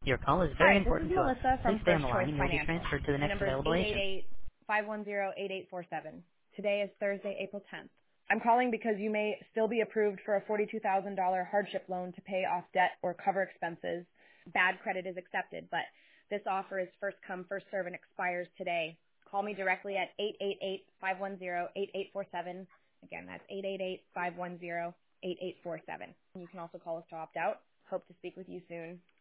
Your call is very Hi, this is important to us. Melissa Please from stay on First the line Choice and you'll be Financial. transferred to the My next number is available agent. 888-510-8847. Today is Thursday, April 10th. I'm calling because you may still be approved for a $42,000 hardship loan to pay off debt or cover expenses. Bad credit is accepted, but this offer is first come, first serve and expires today. Call me directly at 888-510-8847. Again, that's 888-510-8847. You can also call us to opt out. Hope to speak with you soon.